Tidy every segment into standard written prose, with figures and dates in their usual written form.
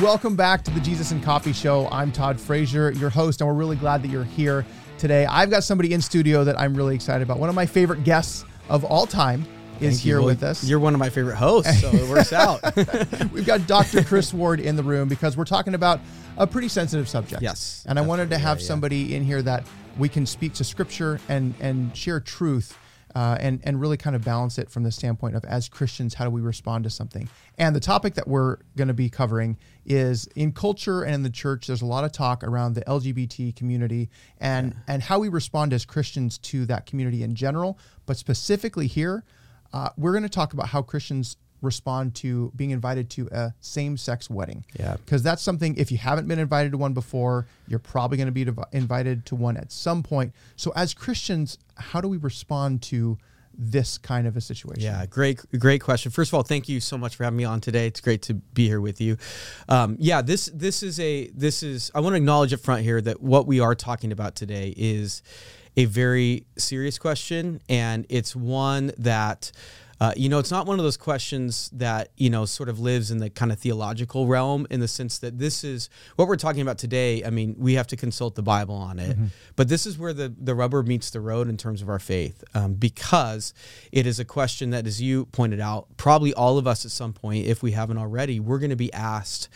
Welcome back to the Jesus and Coffee Show. I'm Todd Frazier, your host, and we're really glad that you're here today. I've got somebody in studio that I'm really excited about. One of my favorite guests of all time is here with us. You're one of my favorite hosts, so it works out. We've got Dr. Chris Ward in the room because we're talking about a pretty sensitive subject. Yes. And I wanted to have somebody in here that we can speak to Scripture and share truth and really kind of balance it from the standpoint of, as Christians, how do we respond to something? And the topic that we're going to be covering is, in culture and in the church, there's a lot of talk around the LGBT community and how we respond as Christians to that community in general. But specifically here, we're going to talk about how Christians respond to being invited to a same-sex wedding. Yeah. Because that's something, if you haven't been invited to one before, you're probably going to be invited to one at some point. So as Christians, how do we respond to this kind of a situation? Yeah, great question. First of all, thank you so much for having me on today. It's great to be here with you. This is I want to acknowledge up front here that what we are talking about today is a very serious question, and it's one that it's not one of those questions that, sort of lives in the kind of theological realm, in the sense that this is what we're talking about today. I mean, we have to consult the Bible on it, but this is where the rubber meets the road in terms of our faith, because it is a question that, as you pointed out, probably all of us at some point, if we haven't already, we're going to be asked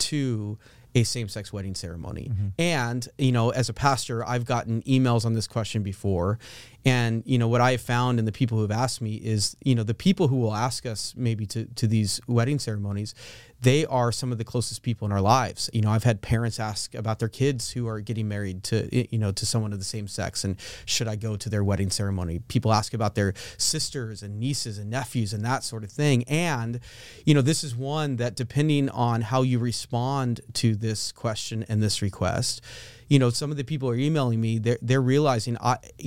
to a same-sex wedding ceremony. And, as a pastor, I've gotten emails on this question before. And, what I have found, and the people who have asked me, is, the people who will ask us maybe to these wedding ceremonies, they are some of the closest people in our lives. I've had parents ask about their kids who are getting married to someone of the same sex, and should I go to their wedding ceremony? People ask about their sisters and nieces and nephews and that sort of thing. And, this is one that, depending on how you respond to this question and this request, some of the people are emailing me, they're realizing,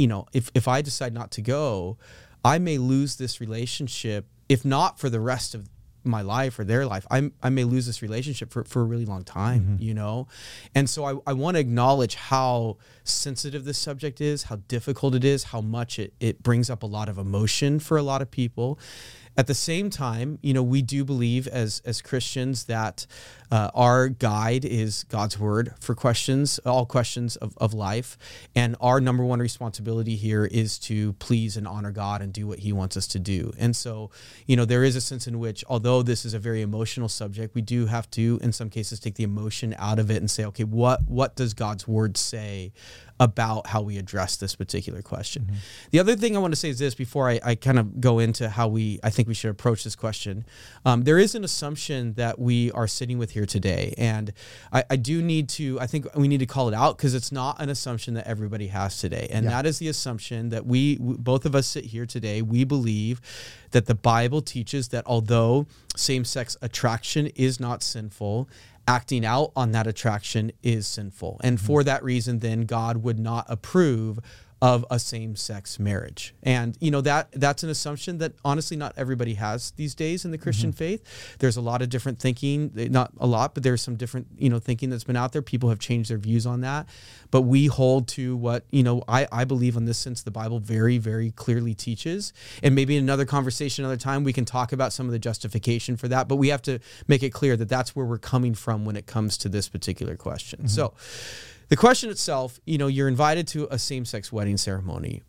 if I decide not to go, I may lose this relationship, if not for the rest of my life or their life. I may lose this relationship for a really long time, And so I want to acknowledge how sensitive this subject is, how difficult it is, how much it brings up a lot of emotion for a lot of people. At the same time, we do believe as Christians that our guide is God's word for all questions of life. And our number one responsibility here is to please and honor God and do what he wants us to do. And so, there is a sense in which, although this is a very emotional subject, we do have to, in some cases, take the emotion out of it and say, okay, what does God's word say about how we address this particular question? The other thing I want to say is this, before I kind of go into how I think we should approach this question. There is an assumption that we are sitting with here today, and I think we need to call it out, because it's not an assumption that everybody has today. And that is the assumption that we both of us sit here today, we believe that the Bible teaches that although same-sex attraction is not sinful, acting out on that attraction is sinful. And for that reason, then God would not approve of a same-sex marriage. And, that's an assumption that honestly not everybody has these days in the Christian faith. There's a lot of different thinking, not a lot, but there's some different, thinking that's been out there. People have changed their views on that. But we hold to what, I believe in this sense, the Bible very, very clearly teaches. And maybe in another conversation, another time, we can talk about some of the justification for that. But we have to make it clear that that's where we're coming from when it comes to this particular question. So the question itself, you're invited to a same-sex wedding ceremony.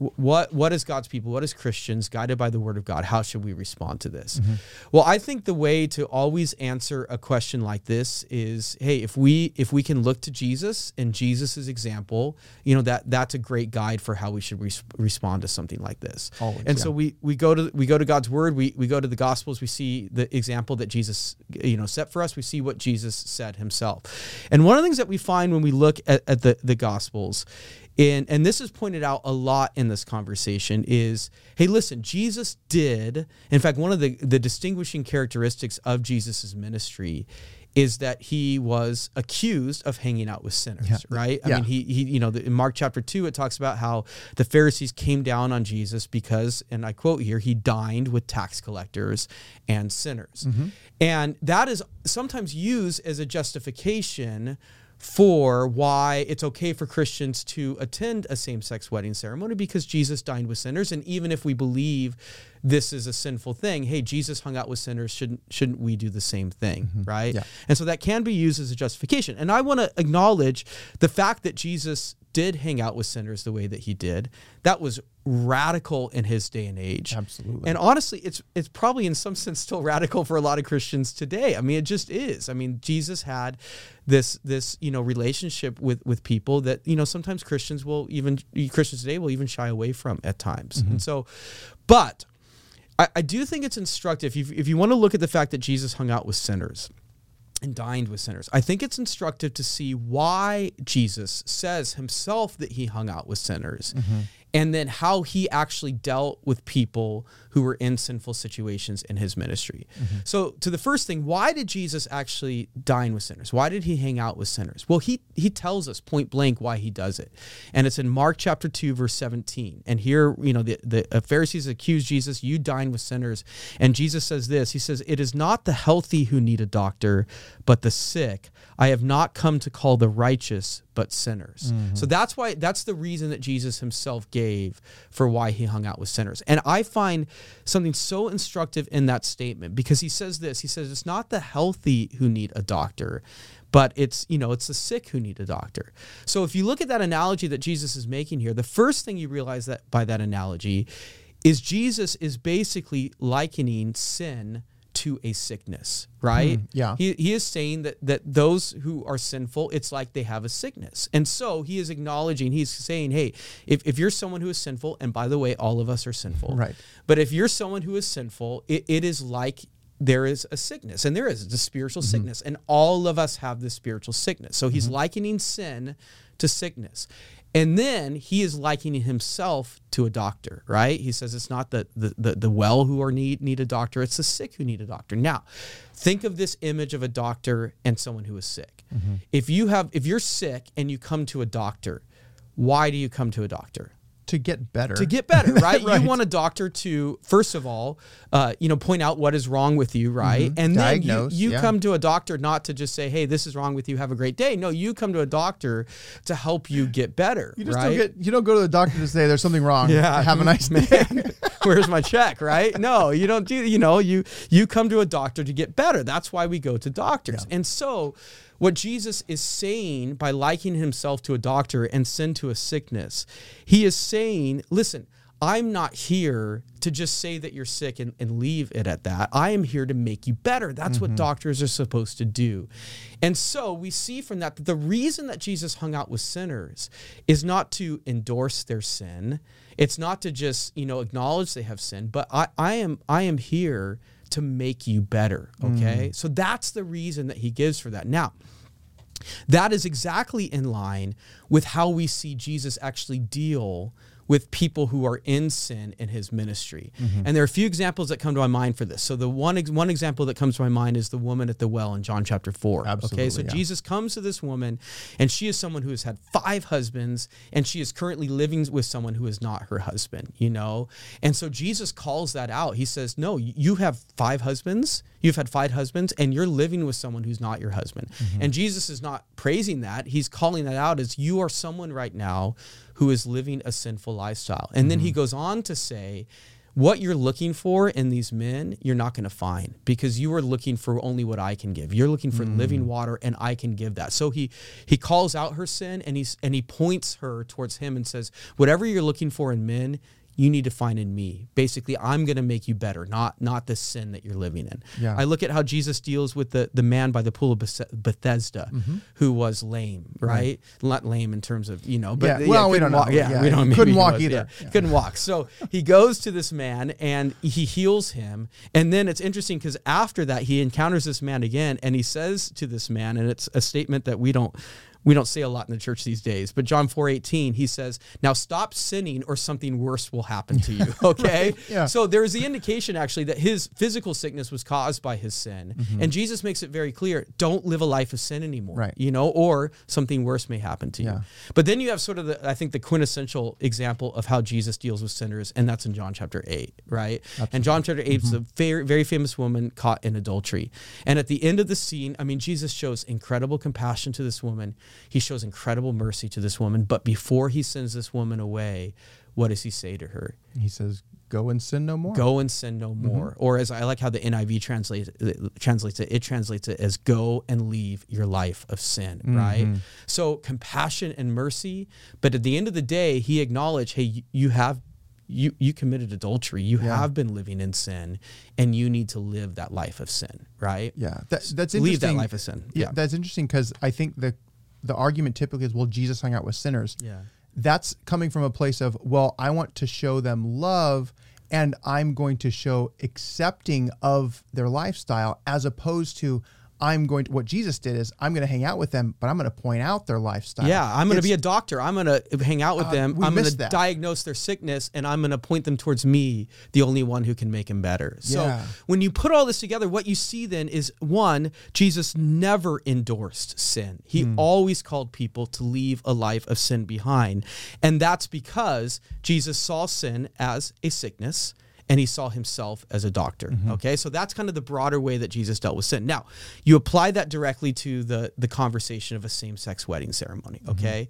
What is God's people, what is Christians, guided by the word of God, how should we respond to this? Well, I think the way to always answer a question like this is, hey, if we can look to Jesus and Jesus's example, that's a great guide for how we should respond to something like this. Always, and so we go to God's word, we go to the Gospels, we see the example that Jesus set for us, we see what Jesus said himself. And one of the things that we find when we look at the Gospels, and this is pointed out a lot in this conversation, is, hey, listen, Jesus did, in fact, one of the distinguishing characteristics of Jesus's ministry is that he was accused of hanging out with sinners, right? I mean, he in Mark chapter 2, it talks about how the Pharisees came down on Jesus because, and I quote here, he dined with tax collectors and sinners. And that is sometimes used as a justification for why it's okay for Christians to attend a same-sex wedding ceremony, because Jesus dined with sinners. And even if we believe this is a sinful thing, hey, Jesus hung out with sinners, shouldn't we do the same thing, right? Yeah. And so that can be used as a justification. And I want to acknowledge the fact that Jesus did hang out with sinners the way that he did. That was radical in his day and age. Absolutely. And honestly, it's probably in some sense still radical for a lot of Christians today. I mean, it just is. I mean, Jesus had this relationship with people that, sometimes Christians today will even shy away from at times. And so, but I do think it's instructive if you want to look at the fact that Jesus hung out with sinners and dined with sinners. I think it's instructive to see why Jesus says himself that he hung out with sinners, and then how he actually dealt with people who were in sinful situations in his ministry. So to the first thing, why did Jesus actually dine with sinners? Why did he hang out with sinners? Well, he tells us point blank why he does it. And it's in Mark chapter 2, verse 17. And here, the Pharisees accuse Jesus, you dine with sinners. And Jesus says this, he says, it is not the healthy who need a doctor, but the sick. I have not come to call the righteous, but sinners. So that's the reason that Jesus himself gave for why he hung out with sinners. And I find something so instructive in that statement, because he says this, he says, it's not the healthy who need a doctor, but it's the sick who need a doctor. So if you look at that analogy that Jesus is making here, the first thing you realize that by that analogy is Jesus is basically likening sin to a sickness, right? Yeah. He is saying that those who are sinful, it's like they have a sickness. And so he is acknowledging, he's saying, hey, if you're someone who is sinful, and by the way, all of us are sinful, right? But if you're someone who is sinful, it is like there is a sickness, and there is a spiritual sickness, and all of us have this spiritual sickness. So he's likening sin to sickness. And then he is likening himself to a doctor, right? He says it's not the well who need a doctor, it's the sick who need a doctor. Now, think of this image of a doctor and someone who is sick. If you're sick and you come to a doctor, why do you come to a doctor? To get better. To get better, right? Right. You want a doctor to, first of all, point out what is wrong with you, right? And then you come to a doctor not to just say, hey, this is wrong with you, have a great day. No, you come to a doctor to help you get better, You just right? you don't go to the doctor to say there's something wrong. Yeah. Have a nice day. Where's my check, right? No, you don't do, you come to a doctor to get better. That's why we go to doctors. Yeah. And so what Jesus is saying by likening himself to a doctor and sin to a sickness, he is saying, listen, I'm not here to just say that you're sick and leave it at that. I am here to make you better. That's what doctors are supposed to do. And so we see from that the reason that Jesus hung out with sinners is not to endorse their sin. It's not to just, acknowledge they have sin, but I am here to make you better, okay? So that's the reason that he gives for that. Now, that is exactly in line with how we see Jesus actually deal with people who are in sin in his ministry. And there are a few examples that come to my mind for this. So the one example that comes to my mind is the woman at the well in John chapter 4. Absolutely, okay, so Jesus comes to this woman, and she is someone who has had 5 husbands, and she is currently living with someone who is not her husband, And so Jesus calls that out. He says, no, you have 5 husbands. You've had 5 husbands, and you're living with someone who's not your husband. And Jesus is not praising that. He's calling that out as you are someone right now who is living a sinful lifestyle. And then he goes on to say, what you're looking for in these men, you're not going to find, because you are looking for only what I can give. You're looking for living water, and I can give that. So he calls out her sin, and he points her towards him and says, whatever you're looking for in men, you need to find in me. Basically, I'm going to make you better, not the sin that you're living in. Yeah. I look at how Jesus deals with the man by the pool of Bethesda who was lame, right? Not lame in terms of, but we don't know. we don't know. Couldn't walk either. Couldn't walk. So he goes to this man and he heals him. And then it's interesting because after that, he encounters this man again, and he says to this man, and it's a statement that we don't say a lot in the church these days, but John 4:18, he says, now stop sinning or something worse will happen to you, okay? Right. Yeah. So there's the indication actually that his physical sickness was caused by his sin. And Jesus makes it very clear, don't live a life of sin anymore, right. Or something worse may happen to you. Yeah. But then you have sort of the quintessential example of how Jesus deals with sinners, and that's in John chapter 8, right? Absolutely. And John chapter 8 is a very, very famous woman caught in adultery. And at the end of the scene, Jesus shows incredible compassion to this woman. He shows incredible mercy to this woman. But before he sends this woman away, what does he say to her? He says, go and sin no more. Go and sin no more. Or as I like how the NIV translates it as go and leave your life of sin, right? So compassion and mercy. But at the end of the day, he acknowledged, hey, you committed adultery. You have been living in sin, and you need to live that life of sin, right? Yeah, that's interesting. Leave that life of sin. Yeah, that's interesting because I think the argument typically is, well, Jesus hung out with sinners. Yeah. That's coming from a place of, well, I want to show them love and I'm going to show accepting of their lifestyle, as opposed to what Jesus did is, I'm going to hang out with them, but I'm going to point out their lifestyle. Yeah, I'm going to be a doctor. I'm going to hang out with them. I'm going to that. diagnose their sickness, and I'm going to point them towards me, the only one who can make them better. So when you put all this together, what you see then is, one, Jesus never endorsed sin. He always called people to leave a life of sin behind. And that's because Jesus saw sin as a sickness, and he saw himself as a doctor. Okay, so that's kind of the broader way that Jesus dealt with sin. Now, you apply that directly to the conversation of a same-sex wedding ceremony. Okay,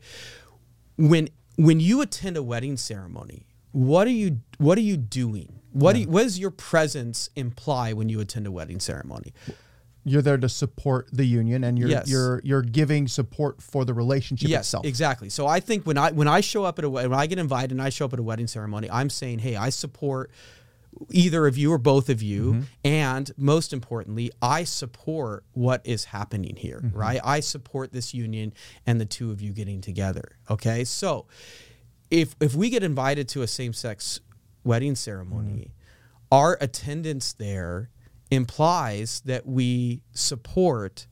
when you attend a wedding ceremony, what are you doing? What does your presence imply when you attend a wedding ceremony? You're there to support the union, and you're giving support for the relationship itself. Exactly. So I think when I show up when I get invited and I show up at a wedding ceremony, I'm saying, hey, I support either of you or both of you, and most importantly, I support what is happening here, right? I support this union and the two of you getting together. Okay, so if we get invited to a same-sex wedding ceremony, our attendance there implies that we support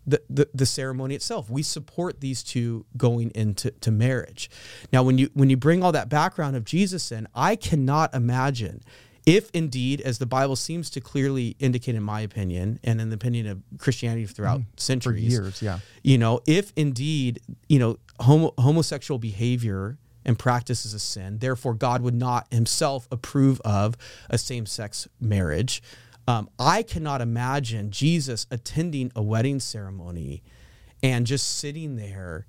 the ceremony itself. We support these two going into marriage. Now, when you bring all that background of Jesus in, I cannot imagine, if indeed, as the Bible seems to clearly indicate in my opinion, and in the opinion of Christianity throughout centuries, for years, if indeed, homosexual behavior and practice is a sin, therefore God would not himself approve of a same-sex marriage. I cannot imagine Jesus attending a wedding ceremony and just sitting there,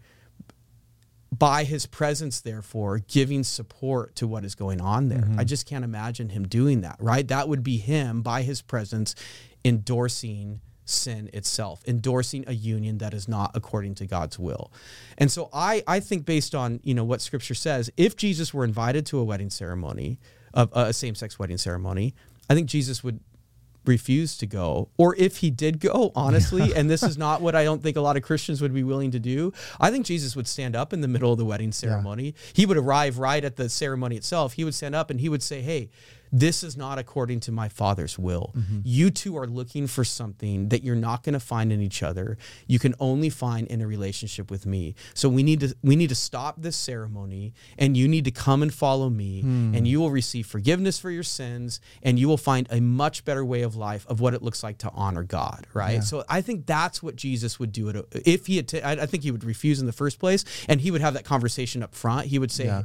by his presence, therefore, giving support to what is going on there. I just can't imagine him doing that, right? That would be him, by his presence, endorsing sin itself, endorsing a union that is not according to God's will. And so I think, based on what Scripture says, if Jesus were invited to a wedding ceremony, of a same-sex wedding ceremony, I think Jesus would refuse to go. Or if he did go, honestly, and this is not what I don't think a lot of Christians would be willing to do, I think Jesus would stand up in the middle of the wedding ceremony. He would arrive right at the ceremony itself. He would stand up and he would say, hey, this is not according to my Father's will. You two are looking for something that you're not going to find in each other. You can only find in a relationship with me. So we need to stop this ceremony, and you need to come and follow me, and you will receive forgiveness for your sins, and you will find a much better way of life of what it looks like to honor God, right? Yeah. So I think that's what Jesus would do. If he had, I think he would refuse in the first place, and he would have that conversation up front. He would say,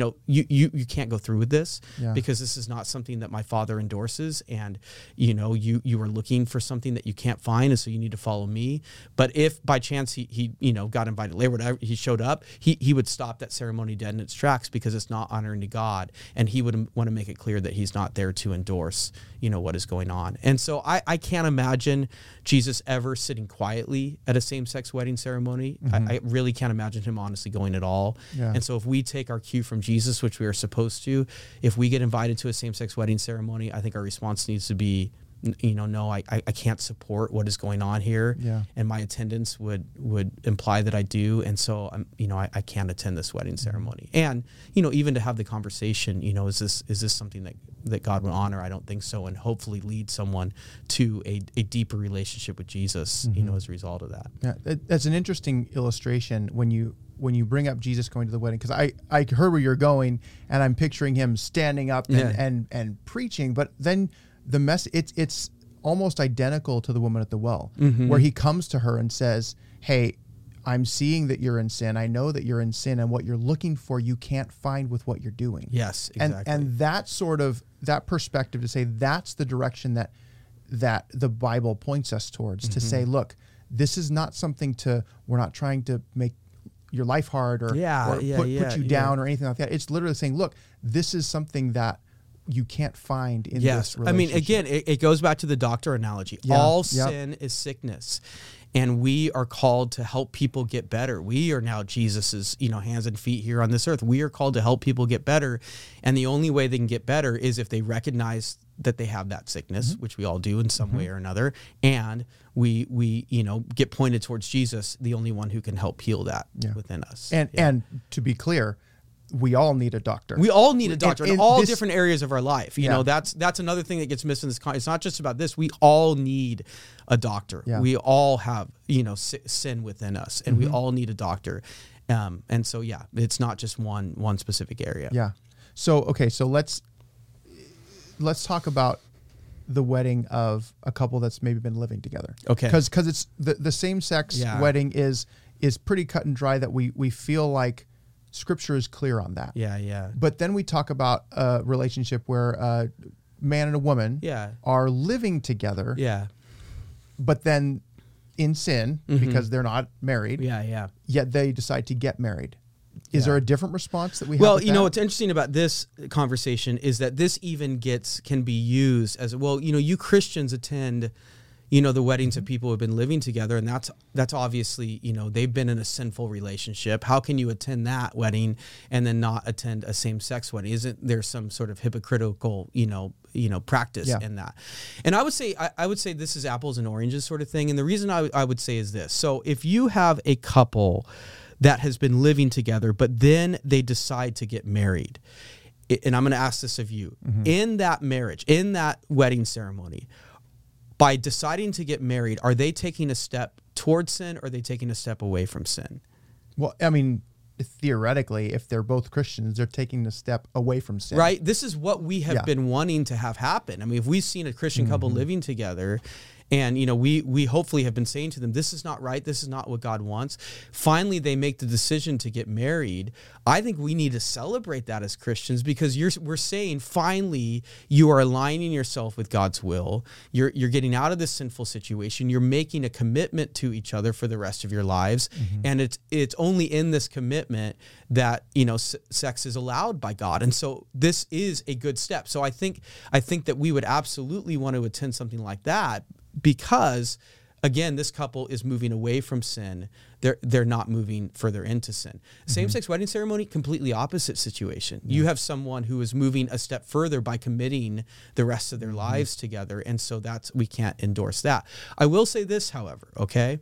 you can't go through with this because this is not something that my Father endorses, and you are looking for something that you can't find, and so you need to follow me. But if by chance he got invited later, whatever, he showed up, he would stop that ceremony dead in its tracks, because it's not honoring to God, and he would want to make it clear that he's not there to endorse what is going on. And so I can't imagine Jesus ever sitting quietly at a same-sex wedding ceremony. I really can't imagine him honestly going at all. And so if we take our cue from Jesus, which we are supposed to, if we get invited to a same-sex wedding ceremony, I think our response needs to be, no, I can't support what is going on here, and my attendance would imply that I do, and so I can't attend this wedding ceremony. And even to have the conversation, is this something that God would honor? I don't think so, and hopefully lead someone to a deeper relationship with Jesus, as a result of that. Yeah, that's an interesting illustration when you bring up Jesus going to the wedding, because I heard where you're going, and I'm picturing him standing up and preaching, but then the it's almost identical to the woman at the well, where he comes to her and says, hey, I'm seeing that you're in sin. I know that you're in sin, and what you're looking for, you can't find with what you're doing. Yes, exactly. And that sort of, that perspective to say that's the direction that the Bible points us towards, to say, look, this is not something we're not trying to make your life hard or, Yeah, or yeah, put yeah, you yeah. down or anything like that. It's literally saying, look, this is something that you can't find in Yes. this I mean, relationship. again, it goes back to the doctor analogy. Yeah, All yep. sin is sickness. And we are called to help people get better. We are now Jesus's, hands and feet here on this earth. We are called to help people get better. And the only way they can get better is if they recognize that they have that sickness, which we all do in some way or another. And we get pointed towards Jesus, the only one who can help heal that within us. And to be clear, we all need a doctor. We all need a doctor in all this- different areas of our life. You Yeah. know, that's another thing that gets missed in this. It's not just about this. We all need a doctor. Yeah. We all have, sin within us, and we all need a doctor. And so, it's not just one specific area. Yeah. So, okay. So let's talk about the wedding of a couple that's maybe been living together. Okay. Because it's the same sex wedding is pretty cut and dry, that we feel like Scripture is clear on that. Yeah. But then we talk about a relationship where a man and a woman are living together, Yeah. but then in sin because they're not married, Yeah. yet they decide to get married. Is there a different response that we have? Well, with you know, that? what's interesting about this conversation is that this even can be used as, well, you Christians attend, the weddings of people who have been living together, and that's obviously, they've been in a sinful relationship. How can you attend that wedding and then not attend a same-sex wedding? Isn't there some sort of hypocritical, practice in that? And I would say this is apples and oranges sort of thing. And the reason I would say is this. So if you have a couple that has been living together, but then they decide to get married, and I'm going to ask this of you, in that marriage, in that wedding ceremony, by deciding to get married, are they taking a step towards sin, or are they taking a step away from sin? Well, I mean, theoretically, if they're both Christians, they're taking a step away from sin. Right? This is what we have been wanting to have happen. I mean, if we've seen a Christian couple living together, and, we hopefully have been saying to them, this is not right, this is not what God wants. Finally, they make the decision to get married. I think we need to celebrate that as Christians, because we're saying, finally, you are aligning yourself with God's will. You're getting out of this sinful situation. You're making a commitment to each other for the rest of your lives. And it's only in this commitment that, sex is allowed by God. And so this is a good step. So I think that we would absolutely want to attend something like that, because, again, this couple is moving away from sin. They're not moving further into sin. Same-sex wedding ceremony, completely opposite situation. You have someone who is moving a step further by committing the rest of their lives together, and so we can't endorse that. I will say this, however, okay?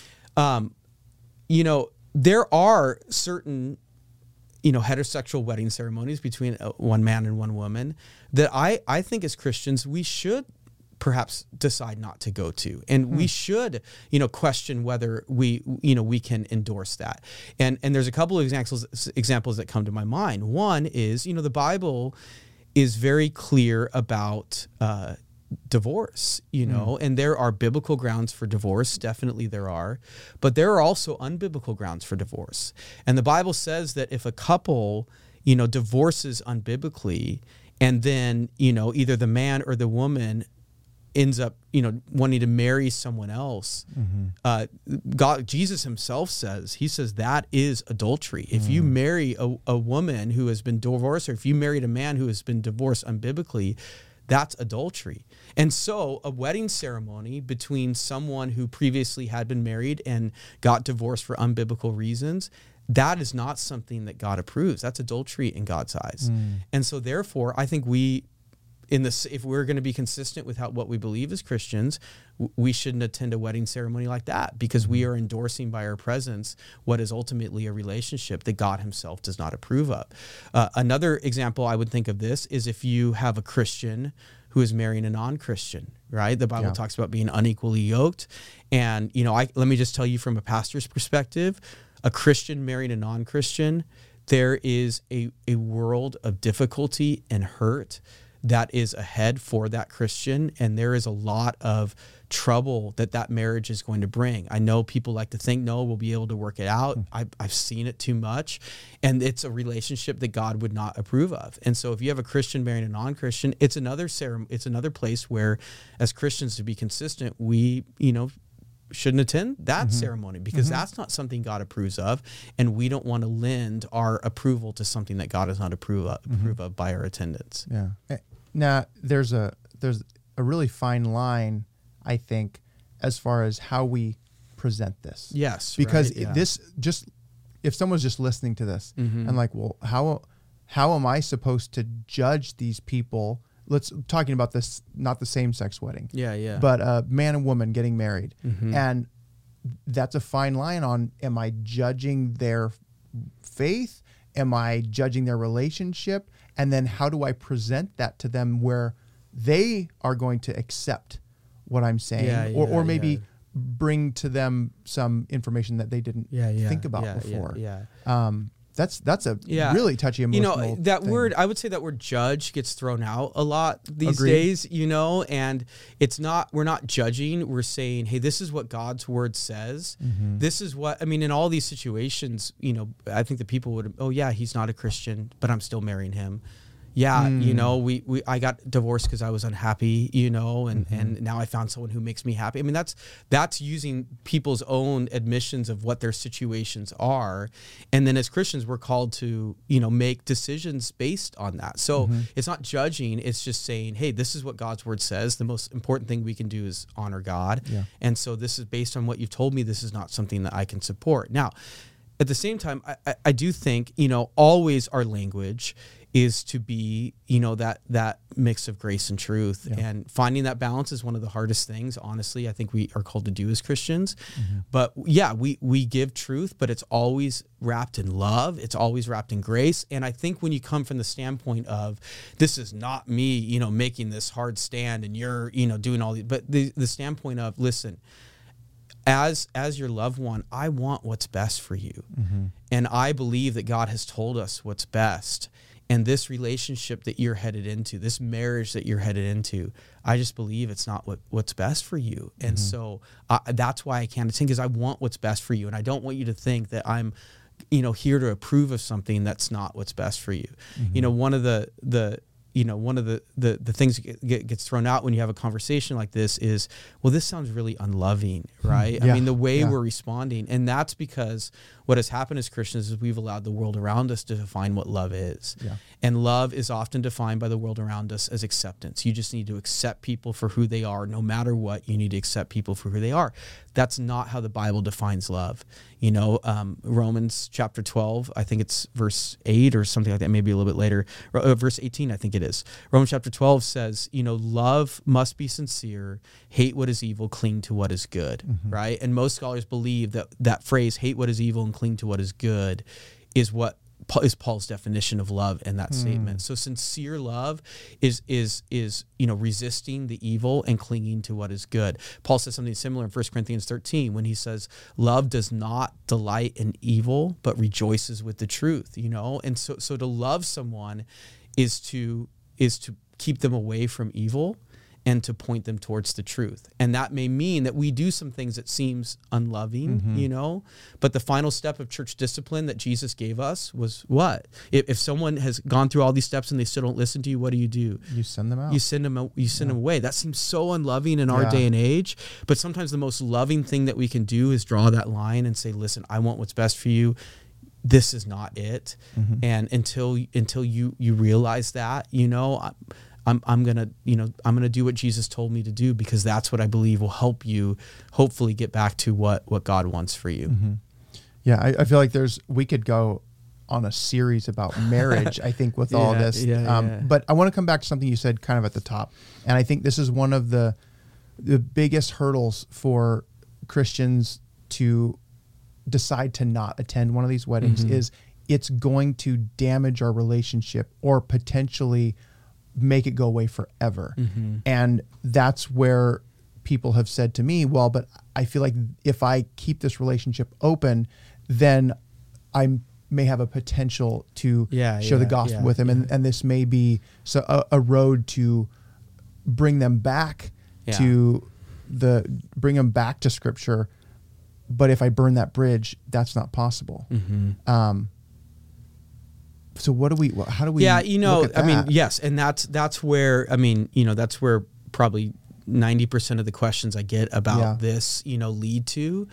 There are certain heterosexual wedding ceremonies between one man and one woman that I think as Christians we should perhaps decide not to go to, and we should question whether we can endorse that. And there's a couple of examples that come to my mind. One is the Bible is very clear about divorce, and there are biblical grounds for divorce. Definitely there are, but there are also unbiblical grounds for divorce. And the Bible says that if a couple, divorces unbiblically, and then, either the man or the woman ends up, wanting to marry someone else, Jesus himself says that is adultery. If you marry a woman who has been divorced, or if you married a man who has been divorced unbiblically, that's adultery. And so a wedding ceremony between someone who previously had been married and got divorced for unbiblical reasons, that is not something that God approves. That's adultery in God's eyes. And so therefore, I think if we're going to be consistent with what we believe as Christians, we shouldn't attend a wedding ceremony like that, because we are endorsing by our presence what is ultimately a relationship that God himself does not approve of. Another example I would think of this is if you have a Christian who is marrying a non-Christian, right? The Bible talks about being unequally yoked. And, let me just tell you from a pastor's perspective, a Christian marrying a non-Christian, there is a world of difficulty and hurt that is ahead for that Christian, and there is a lot of trouble that marriage is going to bring. I know people like to think, no, we'll be able to work it out. I've seen it too much, and it's a relationship that God would not approve of. And so if you have a Christian marrying a non-Christian, it's another place where, as Christians, to be consistent, we shouldn't attend that ceremony because that's not something God approves of, and we don't want to lend our approval to something that God does not approve of by our attendance. Yeah. Now there's a really fine line, I think, as far as how we present this. Yes, because right, yeah. this just, if someone's just listening to this and like, well, how am I supposed to judge these people? Talking about this, not the same sex wedding. Yeah. But a man and woman getting married. And that's a fine line on, am I judging their faith? Am I judging their relationship? And then how do I present that to them where they are going to accept what I'm saying, or maybe bring to them some information that they didn't think about before. That's a really touchy emotional that thing. word, I would say that word judge gets thrown out a lot these Agreed. days, and we're not judging. We're saying, hey, this is what God's word says. This is what, in all these situations, I think the people would, oh yeah, he's not a Christian, but I'm still marrying him. Yeah, I got divorced because I was unhappy, and now I found someone who makes me happy. That's using people's own admissions of what their situations are. And then as Christians, we're called to, make decisions based on that. So it's not judging, it's just saying, hey, this is what God's word says. The most important thing we can do is honor God. Yeah. And so this is based on what you've told me. This is not something that I can support. Now, at the same time, I do think, always our language is to be, that mix of grace and truth. Yeah. And finding that balance is one of the hardest things, honestly, I think we are called to do as Christians. But yeah, we give truth, but it's always wrapped in love. It's always wrapped in grace. And I think when you come from the standpoint of, this is not me, making this hard stand and you're, doing all these, but the standpoint of, listen, as your loved one, I want what's best for you. And I believe that God has told us what's best. And this relationship that you're headed into, this marriage that you're headed into, I just believe it's not what's best for you. And so that's why I can't attend, because I want what's best for you. And I don't want you to think that I'm, here to approve of something that's not what's best for you. One of the things that gets thrown out when you have a conversation like this is, well, this sounds really unloving, right? Yeah. The way we're responding. And that's because what has happened as Christians is we've allowed the world around us to define what love is. Yeah. And love is often defined by the world around us as acceptance. You just need to accept people for who they are. No matter what, you need to accept people for who they are. That's not how the Bible defines love. Romans chapter 12, I think it's verse 8 or something like that, maybe a little bit later. Verse 18, I think it is. Romans chapter 12 says, love must be sincere, hate what is evil, cling to what is good, right? And most scholars believe that phrase, hate what is evil and cling to what is good, is what is Paul's definition of love in that statement. So sincere love is resisting the evil and clinging to what is good. Paul says something similar in 1 Corinthians 13 when he says, love does not delight in evil, but rejoices with the truth, And so to love someone is to keep them away from evil and to point them towards the truth. And that may mean that we do some things that seems unloving, but the final step of church discipline that Jesus gave us was what? If someone has gone through all these steps and they still don't listen to you, what do? You send them out. You send them away. That seems so unloving in our day and age, but sometimes the most loving thing that we can do is draw that line and say, listen, I want what's best for you. This is not it. And until you realize that, I'm gonna do what Jesus told me to do, because that's what I believe will help you hopefully get back to what God wants for you. Yeah, I feel like we could go on a series about marriage, I think, with all this. But I want to come back to something you said kind of at the top. And I think this is one of the biggest hurdles for Christians to decide to not attend one of these weddings is it's going to damage our relationship or potentially make it go away forever. And that's where people have said to me, well, but I feel like if I keep this relationship open, then I may have a potential to share the gospel with him. And this may be a road to bring them back to bring them back to Scripture. But if I burn that bridge, that's not possible. So how do we look at that? Yes. And that's where, that's where probably 90% of the questions I get about this, lead to.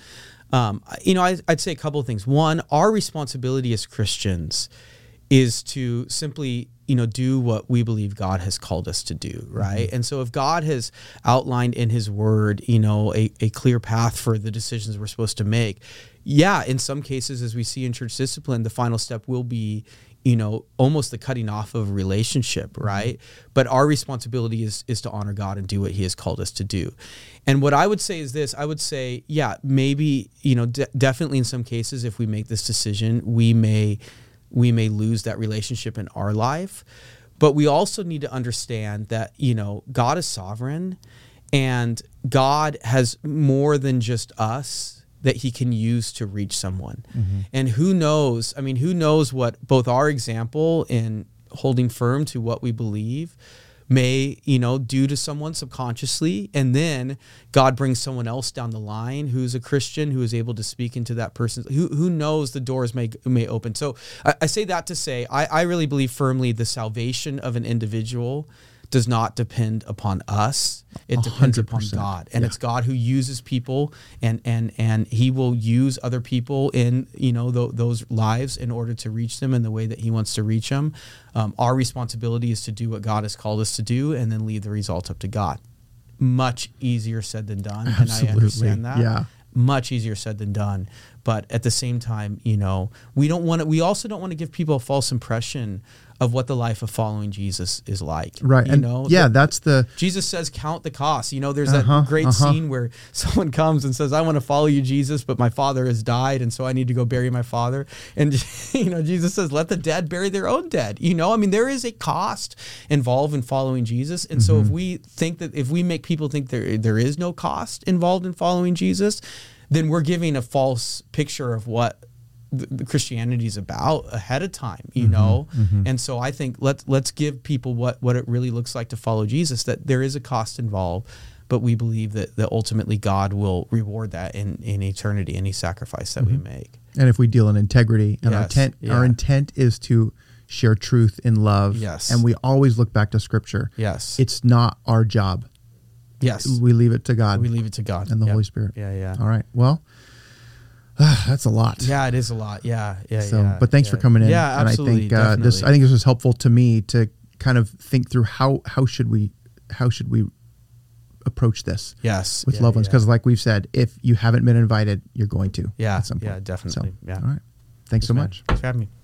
I'd say a couple of things. One, our responsibility as Christians is to simply, do what we believe God has called us to do, right? And so if God has outlined in his word, a clear path for the decisions we're supposed to make, in some cases, as we see in church discipline, the final step will be, almost the cutting off of a relationship, right? But our responsibility is to honor God and do what he has called us to do. And what I would say is this, I would say, maybe, definitely in some cases, if we make this decision, we may lose that relationship in our life. But we also need to understand that, God is sovereign and God has more than just us that he can use to reach someone. And who knows what both our example in holding firm to what we believe may, do to someone subconsciously. And then God brings someone else down the line who's a Christian, who is able to speak into that person. Who knows, the doors may open. So I say that to say, I really believe firmly the salvation of an individual does not depend upon us. It depends 100%. Upon God. And it's God who uses people, and he will use other people in, those lives in order to reach them in the way that he wants to reach them. Our responsibility is to do what God has called us to do and then leave the results up to God. Much easier said than done. Absolutely. And I understand that. Yeah. Much easier said than done. But at the same time, we also don't want to give people a false impression of what the life of following Jesus is like. Right. That's the... Jesus says, count the cost. There's that great scene where someone comes and says, I want to follow you, Jesus, but my father has died, and so I need to go bury my father. And, Jesus says, let the dead bury their own dead. There is a cost involved in following Jesus. And so if we make people think there is no cost involved in following Jesus, then we're giving a false picture of what the Christianity is about ahead of time, And so I think let's give people what it really looks like to follow Jesus, that there is a cost involved, but we believe that ultimately God will reward that in eternity, any sacrifice that we make. And if we deal in integrity, and our intent is to share truth in love, and we always look back to Scripture. It's not our job. We leave it to God. We leave it to God. And the Holy Spirit. All right. Well, that's a lot. Yeah, it is a lot. Yeah. But thanks for coming in. Yeah, absolutely. And I think this was helpful to me to kind of think through how should we approach this with loved ones, because like we've said, if you haven't been invited, you're going to at some point. Definitely. All right. Thanks so much. Thanks for having me.